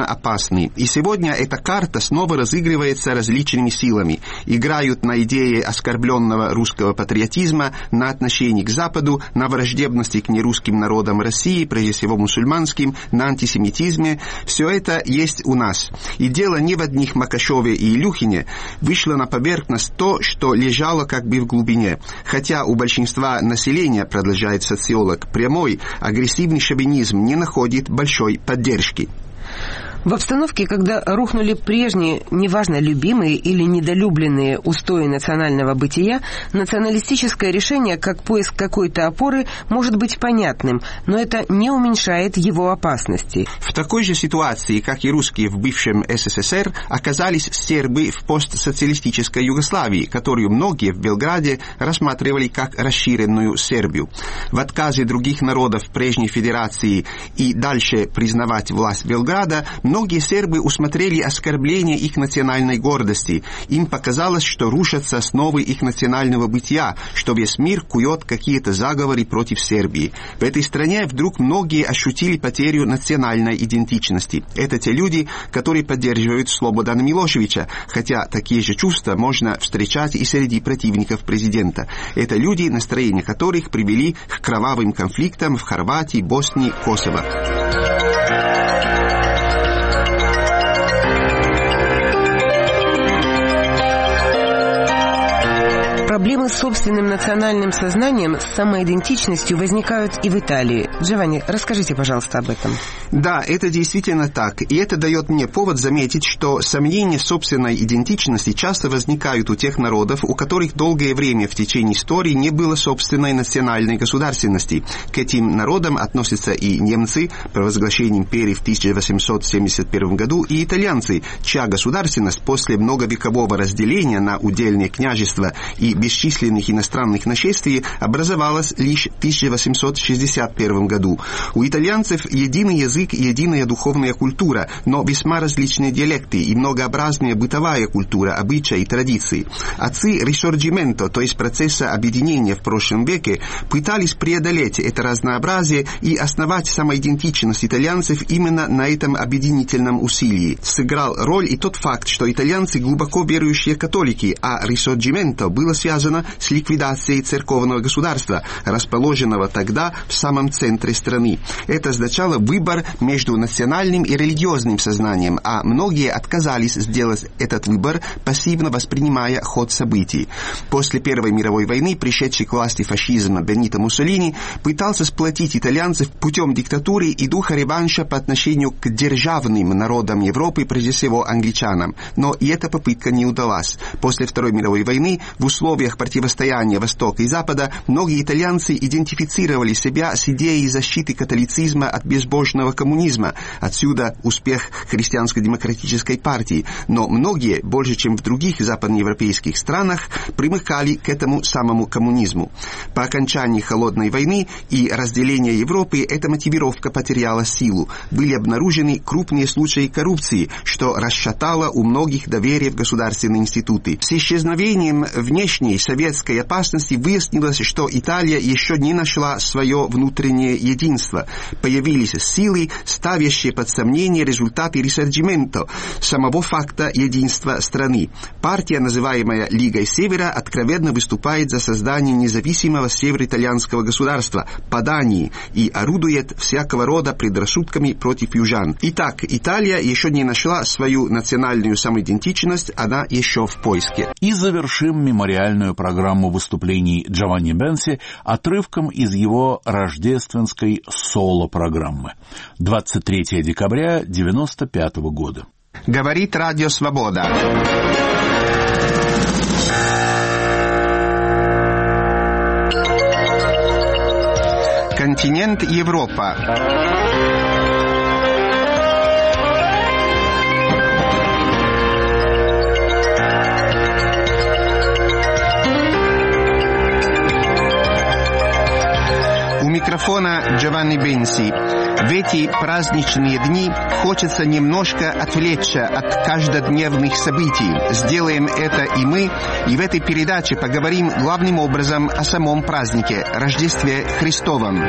чрезвычайно опасны. И сегодня эта карта снова разыгрывается различными силами. Играют на идее оскорбленного русского патриотизма, на отношении к Западу, на враждебности к нерусским народам России, прежде всего мусульманским, на антисемитизме. Все это есть у нас. И дело не в одних Макашове и Илюхине. Вышло на поверхность то, что лежало как бы в глубине. Хотя у большинства населения, продолжает социолог, прямой агрессивный шовинизм не находит большой поддержки. В обстановке, когда рухнули прежние, неважно, любимые или недолюбленные устои национального бытия, националистическое решение, как поиск какой-то опоры, может быть понятным, но это не уменьшает его опасности. В такой же ситуации, как и русские в бывшем СССР, оказались сербы в постсоциалистической Югославии, которую многие в Белграде рассматривали как расширенную Сербию. В отказе других народов прежней федерации и дальше признавать власть Белграда, многие сербы усмотрели оскорбление их национальной гордости. Им показалось, что рушатся основы их национального бытия, что весь мир кует какие-то заговоры против Сербии. В этой стране вдруг многие ощутили потерю национальной идентичности. Это те люди, которые поддерживают Слободана Милошевича, хотя такие же чувства можно встречать и среди противников президента. Это люди, настроения которых привели к кровавым конфликтам в Хорватии, Боснии, Косово. Проблемы с собственным национальным сознанием, с самоидентичностью возникают и в Италии. Джованни, расскажите, пожалуйста, об этом. Да, это действительно так. И это дает мне повод заметить, что сомнения собственной идентичности часто возникают у тех народов, у которых долгое время в течение истории не было собственной национальной государственности. К этим народам относятся и немцы, провозглашение империи в тысяча восемьсот семьдесят первом году, и итальянцы, чья государственность после многовекового разделения на удельные княжества и бесчисленных иностранных нашествий образовалась лишь в тысяча восемьсот шестьдесят первом году. У итальянцев единый язык и единая духовная культура, но весьма различные диалекты и многообразная бытовая культура, обычаи и традиции. Отцы Рисорджименто, то есть процесса объединения в прошлом веке, пытались преодолеть это разнообразие и основать самоидентичность итальянцев именно на этом объединительном усилии. Сыграл роль и тот факт, что итальянцы глубоко верующие католики, а Рисорджименто было связано с ликвидацией церковного государства, расположенного тогда в самом центре страны. Это означало выбор между национальным и религиозным сознанием, а многие отказались сделать этот выбор, пассивно воспринимая ход событий. После Первой мировой войны пришедший к власти фашизма Бенито Муссолини пытался сплотить итальянцев путем диктатуры и духа реванша по отношению к державным народам Европы, прежде всего англичанам. Но и эта попытка не удалась. После Второй мировой войны в условиях противостояния Востока и Запада многие итальянцы идентифицировали себя с идеей защиты католицизма от безбожного коммунизма. Отсюда успех христианско-демократической партии. Но многие, больше чем в других западноевропейских странах, примыкали к этому самому коммунизму. По окончании Холодной войны и разделения Европы эта мотивировка потеряла силу. Были обнаружены крупные случаи коррупции, что расшатало у многих доверие в государственные институты. С исчезновением внешней советской опасности выяснилось, что Италия еще не нашла свое внутреннее единство. Появились силы, ставящие под сомнение результаты Рисорджименто, самого факта единства страны. Партия, называемая Лигой Севера, откровенно выступает за создание независимого североитальянского государства по Дании и орудует всякого рода предрассудками против южан. Итак, Италия еще не нашла свою национальную самоидентичность, она еще в поиске. И завершим мемориальную программу выступлений Джованни Бенси отрывком из его рождественской соло-программы. двадцать третьего декабря девяносто пятого года. Говорит Радио Свобода. Континент Европа. У микрофона Джованни Бенси. В эти праздничные дни хочется немножко отвлечься от каждодневных событий. Сделаем это и мы, и в этой передаче поговорим главным образом о самом празднике, Рождестве Христовом.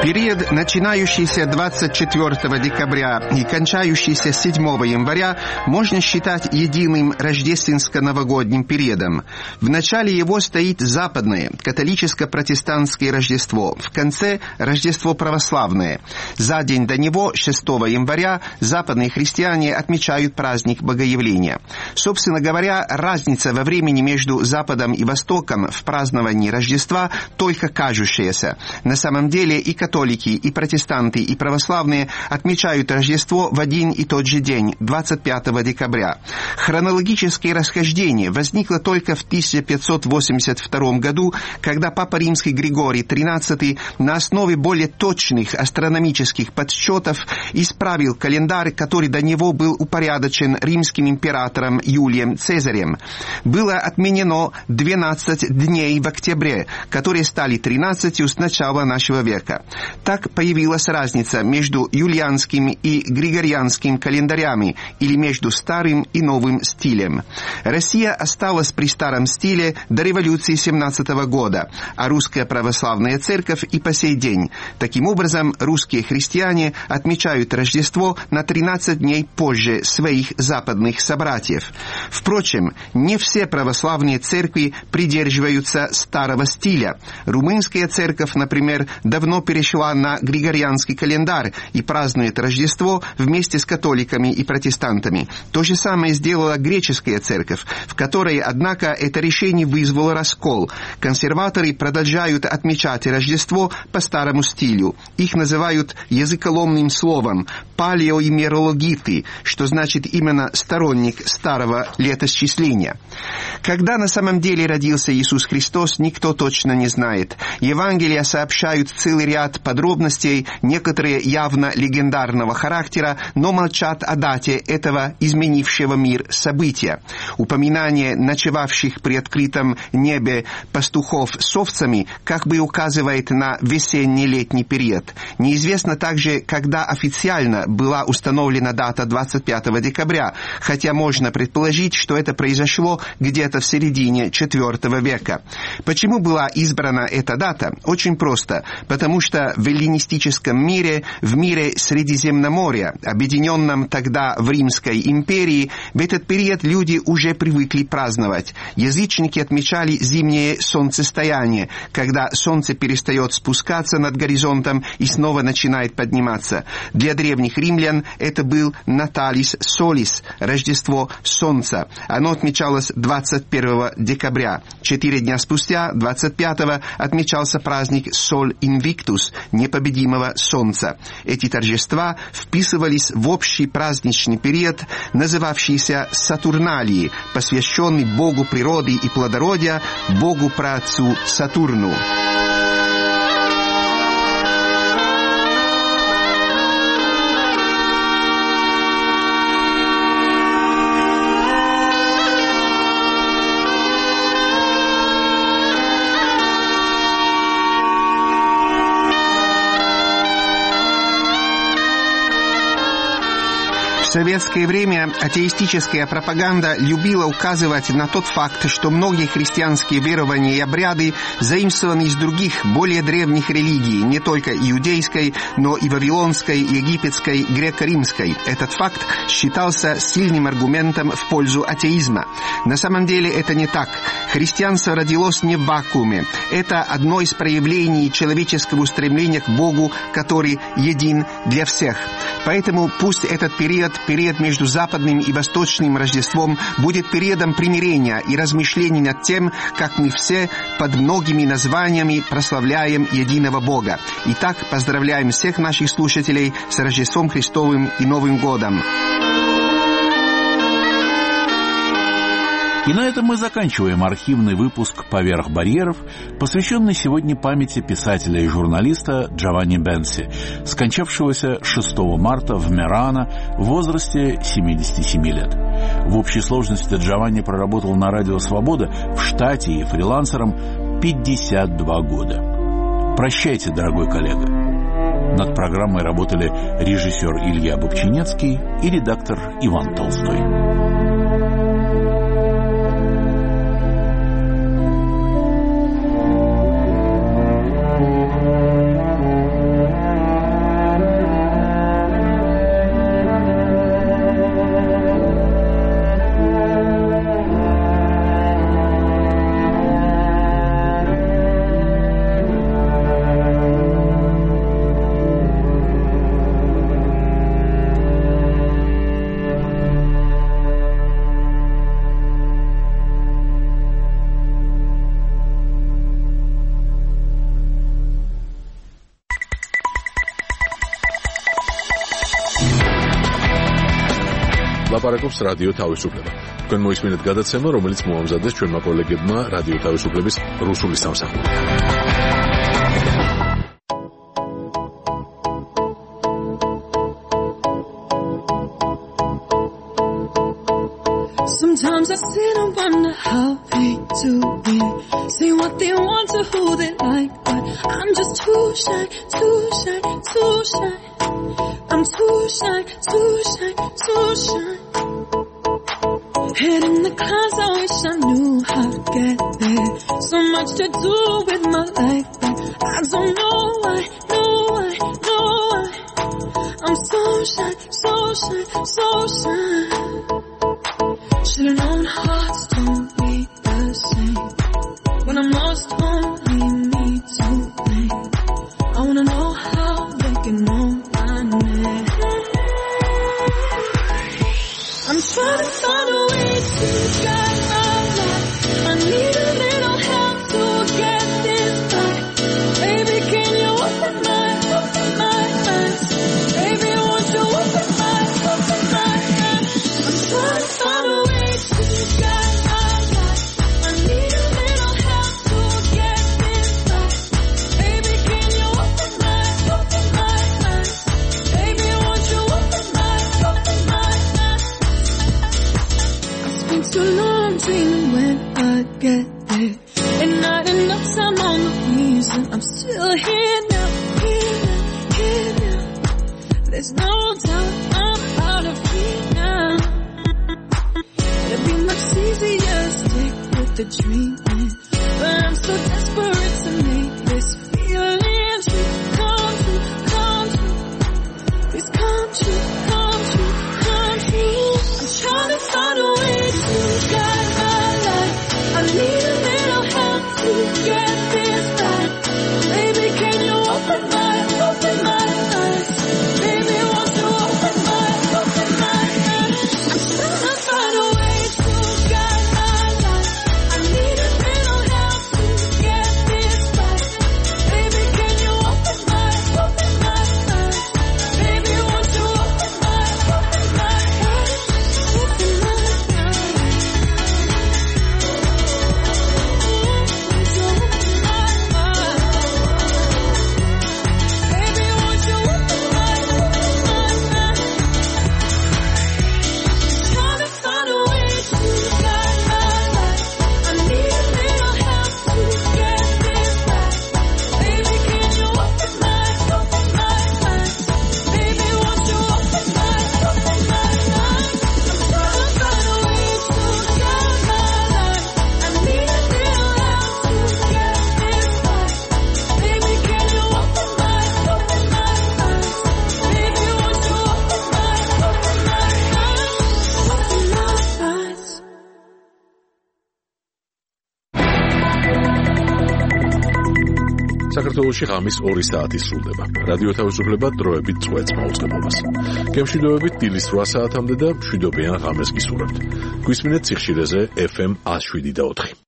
Период, начинающийся двадцать четвёртого декабря и кончающийся седьмого января, можно считать единым рождественско-новогодним периодом. В начале его стоит западное, католическо-протестантское Рождество, в конце – Рождество православное. За день до него, шестого января, западные христиане отмечают праздник Богоявления. Собственно говоря, разница во времени между Западом и Востоком в праздновании Рождества только кажущаяся. На самом деле и католики, и протестанты, и православные отмечают Рождество в один и тот же день, двадцать пятого декабря. Хронологическое расхождение возникло только в тысяча пятьсот восемьдесят втором году, когда Папа Римский Григорий тринадцатый на основе более точных астрономических подсчетов исправил календарь, который до него был упорядочен римским императором Юлием Цезарем. Было отменено двенадцать дней в октябре, которые стали тринадцатью с начала нашего века. Так появилась разница между юлианским и григорианским календарями или между старым и новым стилем. Россия осталась при старом стиле до революции семнадцатого года, а русская православная церковь и по сей день. Таким образом, русские христиане отмечают Рождество на тринадцать дней позже своих западных собратьев. Впрочем, не все православные церкви придерживаются старого стиля. Румынская церковь, например, давно перешла на григорианский календарь и празднует Рождество вместе с католиками и протестантами. То же самое сделала греческая церковь, в которой, однако, это решение вызвало раскол. Консерваторы продолжают отмечать Рождество по старому стилю. Их называют языколомным словом «палеоимерологиты», что значит именно сторонник старого летосчисления. Когда на самом деле родился Иисус Христос, никто точно не знает. Евангелия сообщают целый ряд подробностей, некоторые явно легендарного характера, но молчат о дате этого изменившего мир события. Упоминание ночевавших при открытом небе пастухов с овцами как бы указывает на весенне-летний период. Неизвестно также, когда официально была установлена дата двадцать пятого декабря, хотя можно предположить, что это произошло где-то в середине четвёртого века. Почему была избрана эта дата? Очень просто. Потому что в эллинистическом мире, в мире Средиземноморья, объединенном тогда в Римской империи, в этот период люди уже привыкли праздновать. Язычники отмечали зимнее солнцестояние, когда солнце перестает спускаться над горизонтом и снова начинает подниматься. Для древних римлян это был Наталис Солис, Рождество Солнца. Оно отмечалось двадцать первого декабря. Четыре дня спустя, двадцать пятого, отмечался праздник Соль Инвиктус, непобедимого солнца. Эти торжества вписывались в общий праздничный период, называвшийся Сатурналии, посвященный богу природы и плодородия, богу праотцу Сатурну. В советское время атеистическая пропаганда любила указывать на тот факт, что многие христианские верования и обряды заимствованы из других, более древних религий, не только иудейской, но и вавилонской, египетской, греко-римской. Этот факт считался сильным аргументом в пользу атеизма. На самом деле это не так. Христианство родилось не в вакууме. Это одно из проявлений человеческого устремления к Богу, который един для всех. Поэтому пусть этот период, период между западным и восточным Рождеством, будет периодом примирения и размышлений над тем, как мы все под многими названиями прославляем единого Бога. Итак, поздравляем всех наших слушателей с Рождеством Христовым и Новым годом. И на этом мы заканчиваем архивный выпуск «Поверх барьеров», посвященный сегодня памяти писателя и журналиста Джованни Бенси, скончавшегося шестого марта в Мерано в возрасте семидесяти семи лет. В общей сложности Джованни проработал на Радио Свобода в штате и фрилансером пятьдесят два года. Прощайте, дорогой коллега. Над программой работали режиссер Илья Бобчинецкий и редактор Иван Толстой. ლაპარაკობს რადიო თავისუფლება. თქვენ მოისმინეთ გადაცემა, რომელიც მოამზადეს ჩვენმა კოლეგებმა რადიო თავისუფლების რუსული სამსახური. Sometimes I sit and wonder how they do it. Say what they want to who they like, but I'm just too shy, too shy, too shy. I'm too shy, too shy, too shy. Head in the clouds, I wish I knew how to get there. So much to do with my life, but I don't know why, know why, know why. I'm so shy, so shy, so shy. Should've known hearts don't beat the same. When I'm lost, only me to blame. I wanna know how they can know my name. I'm trying to find a way to guide my life. I need a little help to get this right. Baby, can you open my, open my eyes? Baby, won't you open my, open my eyes? I'm trying to find a way. Too long dreaming when I get there, and not enough time on the reason I'm still here now, here now, here now. There's no doubt I'm out of here now. It'd be much easier to stick with the dreaming, but I'm so desperate to make this feeling true, come true, come true. Please come true, come true, come true. I'm trying to find a way to guide my life. I need a little help to get this right. Baby, can you open my, open my eyes? Baby, won't you open my, open my eyes? I'm trying to find a way to guide my life. I need a little help to get this right. Baby, can you open my, open my eyes? Baby, won't you open my, open my eyes? Open my საქართველოში ღამის ორი საათი სრულდება. რადიო თავისუფლება დროებით წვეთს მაუწყებლობას. გემშვიდობებით დილის რვა საათამდე და მშვიდობიან ღამეს გისურვებთ. გვისმინეთ სიხშირეზე ეფ ემ ათს შვიდი და ოთხი.